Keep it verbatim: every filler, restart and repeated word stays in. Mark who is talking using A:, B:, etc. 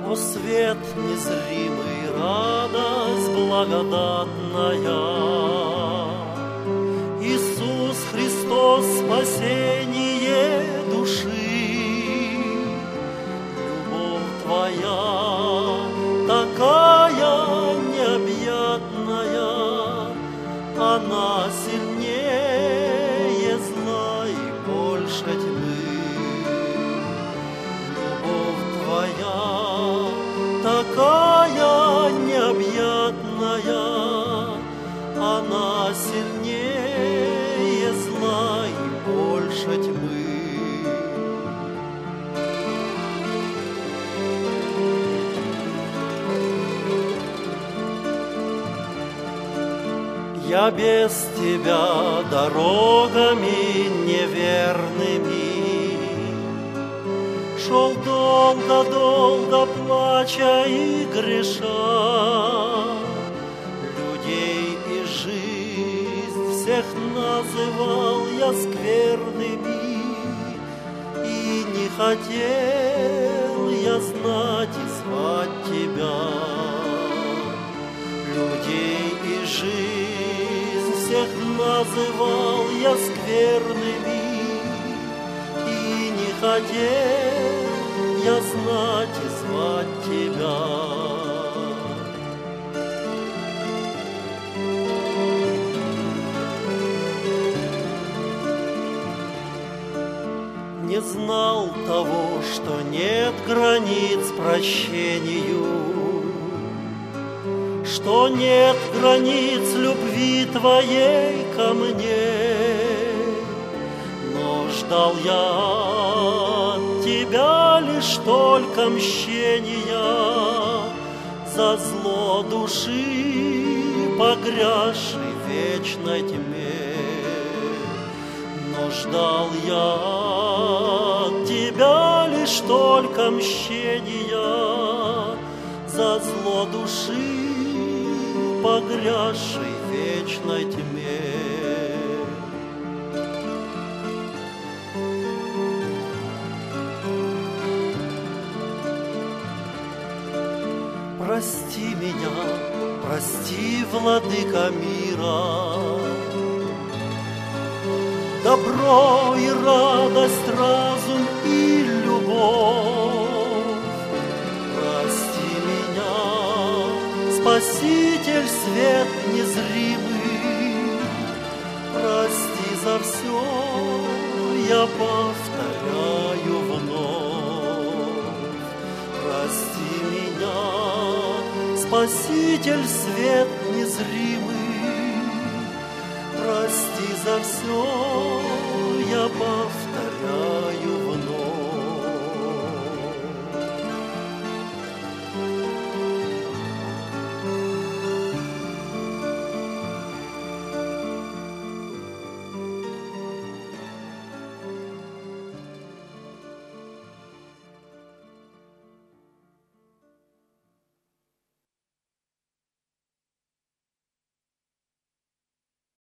A: О, свет незримый, радость благодатная, Иисус Христос, спасение души. Любовь Твоя такая необъятная, она сильнее зла и больше тьмы. Любовь Твоя такая необъятная, она сильнее зла и больше тьмы. Я без Тебя дорогами неверными шел долго-долго, плача и греша. Людей и жизнь всех называл я скверными, и не хотел я знать и звать Тебя. Людей и жизнь всех называл я скверными, и не хотел я знать и звать Тебя. Не знал того, что нет границ прощению, что нет границ любви Твоей ко мне. Но ждал я от Тебя лишь только мщения за зло души, погрязшей в вечной тьме. Но ждал я от Тебя лишь только мщения за зло души, погрязшей в вечной тьме. Прости меня, прости, Владыка мира, добро и радость, разум и любовь. Прости меня, Спаситель, свет незримый, прости за все, я повторяю вновь. Прости меня, Спаситель, свет незримый, прости за все, я повторяю.